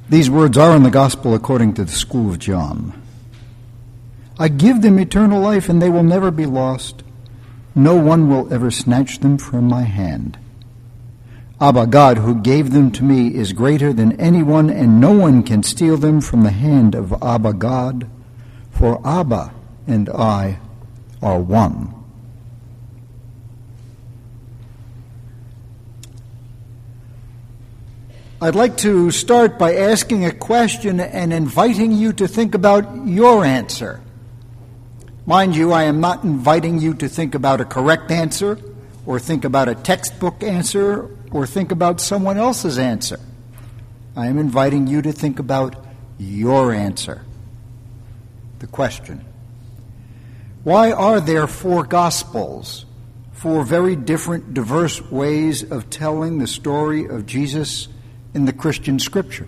These words are in the Gospel according to the School of John. I give them eternal life, and they will never be lost. No one will ever snatch them from my hand. Abba, God, who gave them to me, is greater than anyone, and no one can steal them from the hand of Abba, God, for Abba and I are one. I'd like to start by asking a question and inviting you to think about your answer. Mind you, I am not inviting you to think about a correct answer, or think about a textbook answer, or think about someone else's answer. I am inviting you to think about your answer. The question: why are there four Gospels, four very different, diverse ways of telling the story of Jesus in the Christian Scriptures?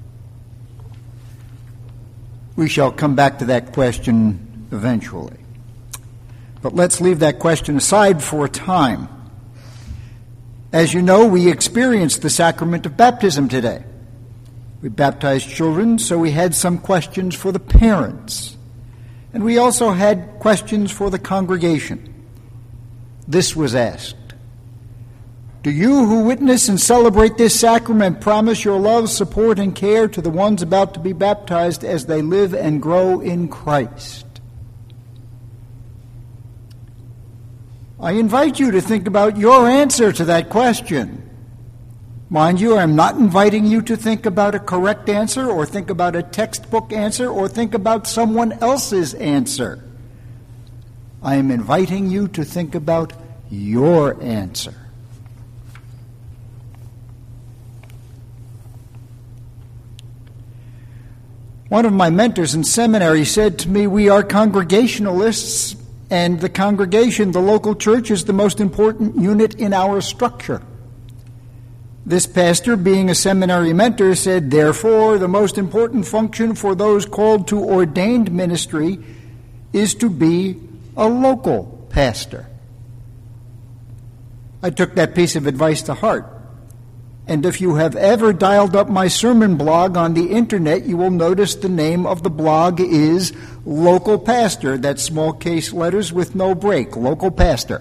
We shall come back to that question eventually. But let's leave that question aside for a time. As you know, we experienced the sacrament of baptism today. We baptized children, so we had some questions for the parents. And we also had questions for the congregation. This was asked: do you who witness and celebrate this sacrament promise your love, support, and care to the ones about to be baptized as they live and grow in Christ? I invite you to think about your answer to that question. Mind you, I'm not inviting you to think about a correct answer, or think about a textbook answer, or think about someone else's answer. I am inviting you to think about your answer. One of my mentors in seminary said to me, we are Congregationalists, and the congregation, the local church, is the most important unit in our structure. This pastor, being a seminary mentor, said, therefore, the most important function for those called to ordained ministry is to be a local pastor. I took that piece of advice to heart. And if you have ever dialed up my sermon blog on the internet, you will notice the name of the blog is Local Pastor. That's small case letters with no break. Local Pastor.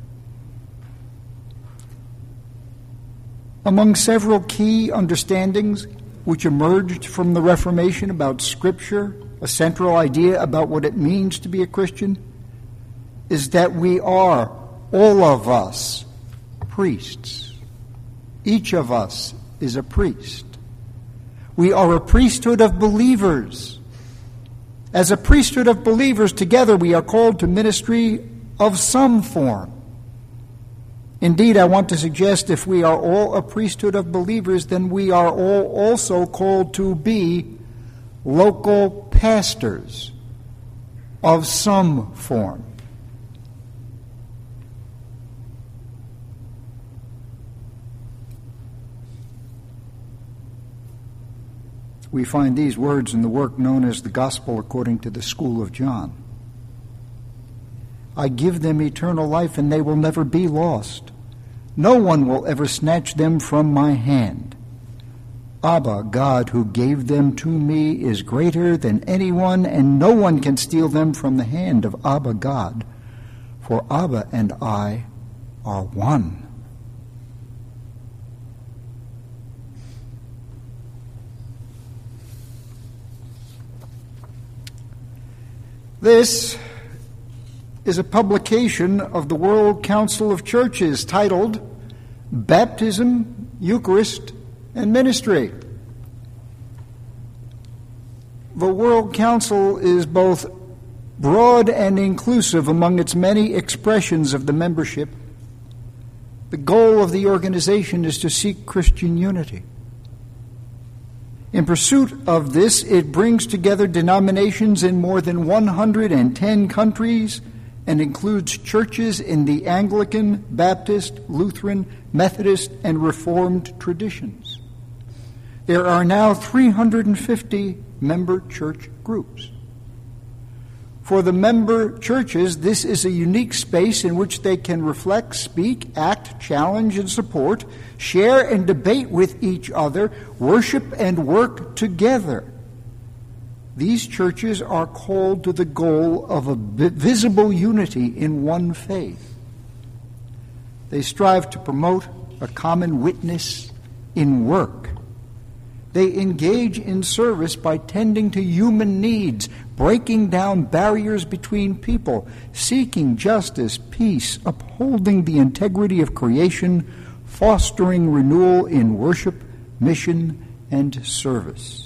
Among several key understandings which emerged from the Reformation about Scripture, a central idea about what it means to be a Christian, is that we are, all of us, priests. Each of us is a priest. We are a priesthood of believers. As a priesthood of believers, together we are called to ministry of some form. Indeed, I want to suggest if we are all a priesthood of believers, then we are all also called to be local pastors of some form. We find these words in the work known as the Gospel according to the School of John. I give them eternal life, and they will never be lost. No one will ever snatch them from my hand. Abba, God, who gave them to me, is greater than anyone, and no one can steal them from the hand of Abba, God, for Abba and I are one. This is a publication of the World Council of Churches titled Baptism, Eucharist, and Ministry. The World Council is both broad and inclusive among its many expressions of the membership. The goal of the organization is to seek Christian unity. In pursuit of this, it brings together denominations in more than 110 countries and includes churches in the Anglican, Baptist, Lutheran, Methodist, and Reformed traditions. There are now 350 member church groups. For the member churches, this is a unique space in which they can reflect, speak, act, challenge, and support, share and debate with each other, worship and work together. These churches are called to the goal of a visible unity in one faith. They strive to promote a common witness in work. They engage in service by tending to human needs, breaking down barriers between people, seeking justice, peace, upholding the integrity of creation, fostering renewal in worship, mission, and service.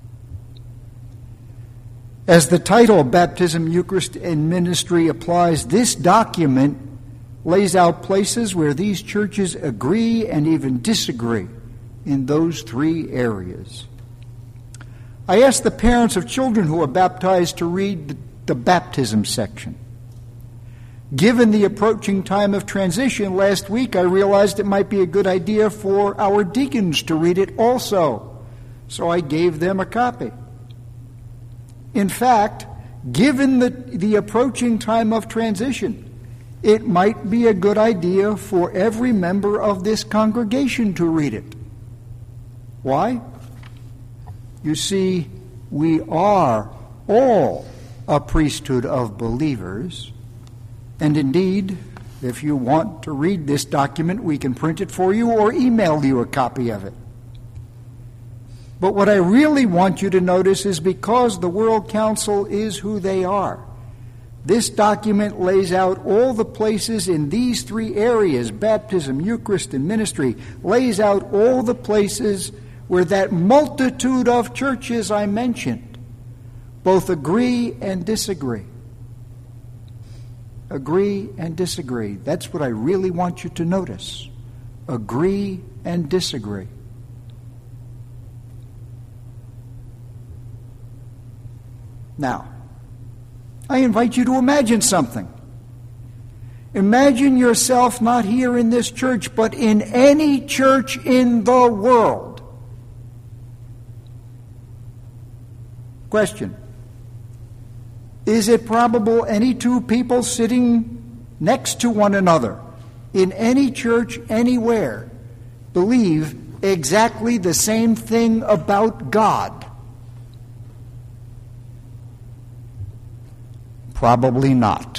As the title Baptism, Eucharist, and Ministry applies, this document lays out places where these churches agree and even disagree in those three areas. I asked the parents of children who are baptized to read the baptism section. Given the approaching time of transition last week, I realized it might be a good idea for our deacons to read it also, so I gave them a copy. In fact, given the approaching time of transition, it might be a good idea for every member of this congregation to read it. Why? You see, we are all a priesthood of believers, and indeed, if you want to read this document, we can print it for you or email you a copy of it. But what I really want you to notice is because the World Council is who they are, this document lays out all the places in these three areas, baptism, Eucharist, and ministry, lays out all the places where that multitude of churches I mentioned both agree and disagree. Agree and disagree. That's what I really want you to notice. Agree and disagree. Now, I invite you to imagine something. Imagine yourself not here in this church, but in any church in the world. Question: is it probable any two people sitting next to one another in any church anywhere believe exactly the same thing about God? Probably not.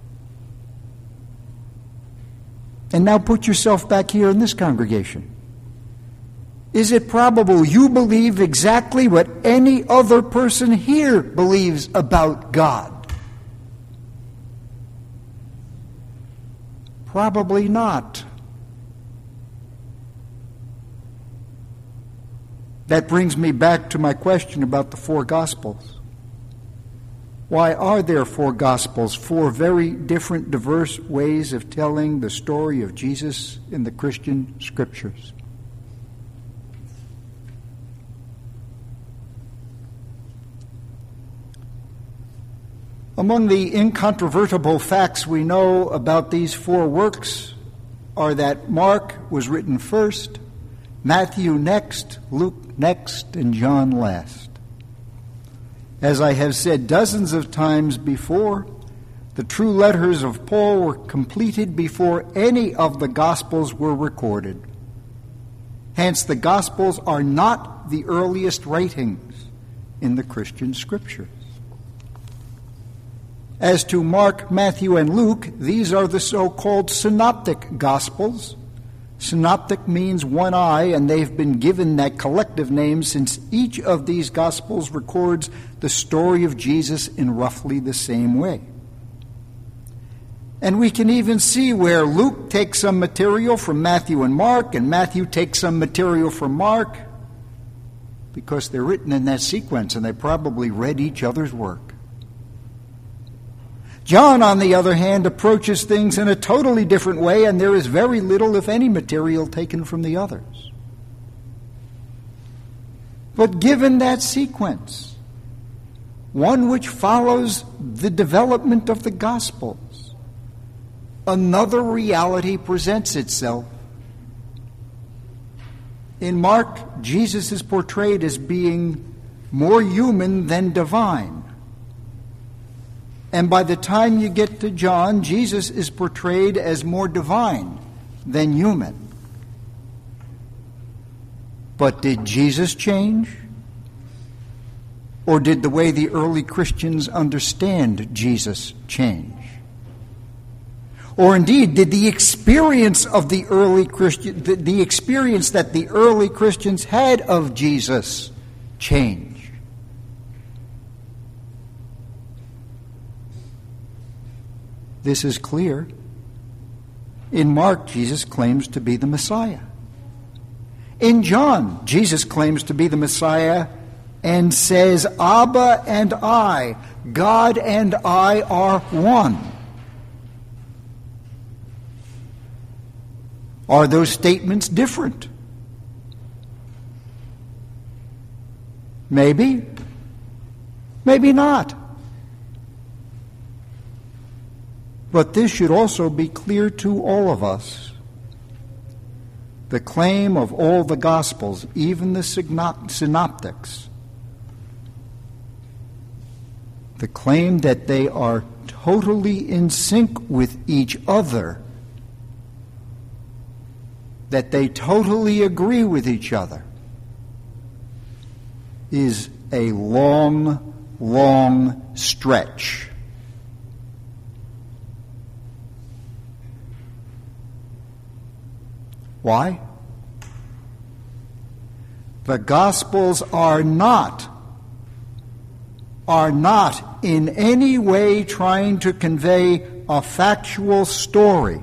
And now put yourself back here in this congregation. Is it probable you believe exactly what any other person here believes about God? Probably not. That brings me back to my question about the four Gospels. Why are there four Gospels, four very different, diverse ways of telling the story of Jesus in the Christian Scriptures? Among the incontrovertible facts we know about these four works are that Mark was written first, Matthew next, Luke next, and John last. As I have said dozens of times before, the true letters of Paul were completed before any of the Gospels were recorded. Hence, the Gospels are not the earliest writings in the Christian Scriptures. As to Mark, Matthew, and Luke, these are the so-called synoptic Gospels. Synoptic means one eye, and they've been given that collective name since each of these Gospels records the story of Jesus in roughly the same way. And we can even see where Luke takes some material from Matthew and Mark, and Matthew takes some material from Mark, because they're written in that sequence, and they probably read each other's work. John, on the other hand, approaches things in a totally different way, and there is very little, if any, material taken from the others. But given that sequence, one which follows the development of the Gospels, another reality presents itself. In Mark, Jesus is portrayed as being more human than divine. And by the time you get to John, Jesus is portrayed as more divine than human. But did Jesus change? Or did the way the early Christians understand Jesus change? Or indeed, did the experience of the early Christian, the experience that the early Christians had of Jesus change? This is clear. In Mark, Jesus claims to be the Messiah. In John, Jesus claims to be the Messiah and says, Abba and I, God and I are one. Are those statements different? Maybe. Maybe not. But this should also be clear to all of us. The claim of all the Gospels, even the synoptics, the claim that they are totally in sync with each other, that they totally agree with each other, is a long, long stretch. Why? The Gospels are not in any way trying to convey a factual story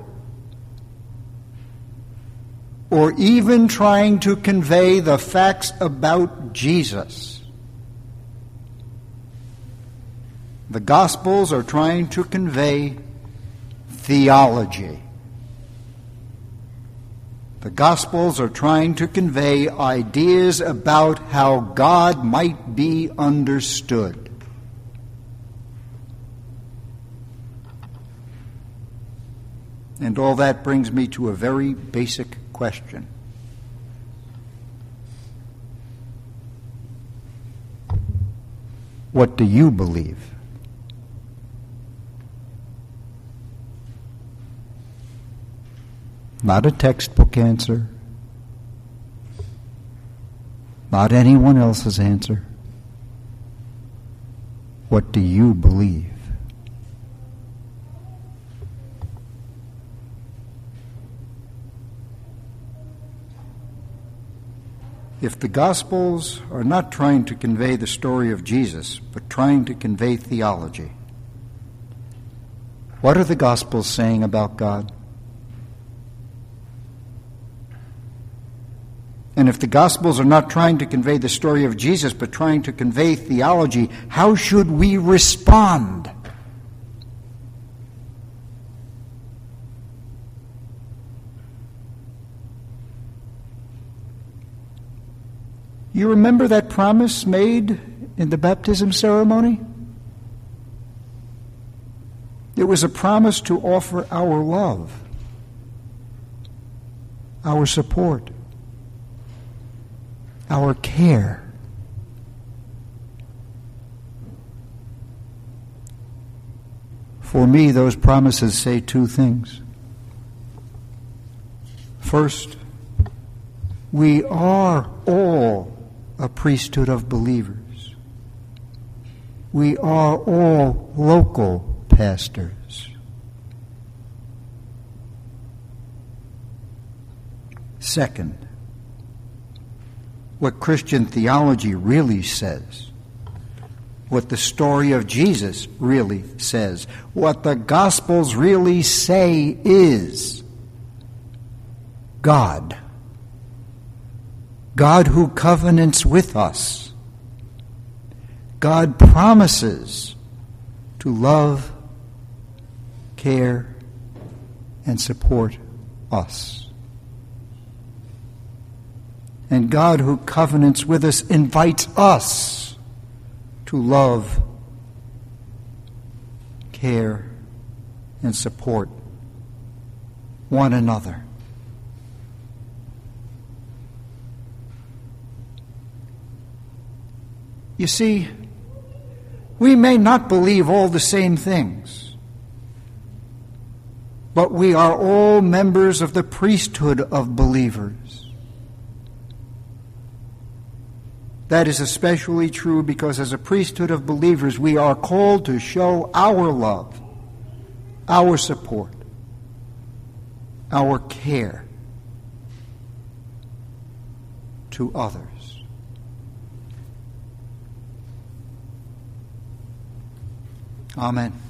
or even trying to convey the facts about Jesus. The Gospels are trying to convey theology. The Gospels are trying to convey ideas about how God might be understood. And all that brings me to a very basic question. What do you believe? Not a textbook answer. Not anyone else's answer. What do you believe? If the Gospels are not trying to convey the story of Jesus, but trying to convey theology, what are the Gospels saying about God? And if the Gospels are not trying to convey the story of Jesus, but trying to convey theology, how should we respond? You remember that promise made in the baptism ceremony? It was a promise to offer our love, our support, our care. For me, those promises say two things. First, we are all a priesthood of believers. We are all local pastors. Second, what Christian theology really says, what the story of Jesus really says, what the Gospels really say is God. God who covenants with us. God promises to love, care, and support us. And God who covenants with us invites us to love, care, and support one another. You see, We may not believe all the same things, but we are all members of the priesthood of believers. That is especially true because as a priesthood of believers, we are called to show our love, our support, our care to others. Amen.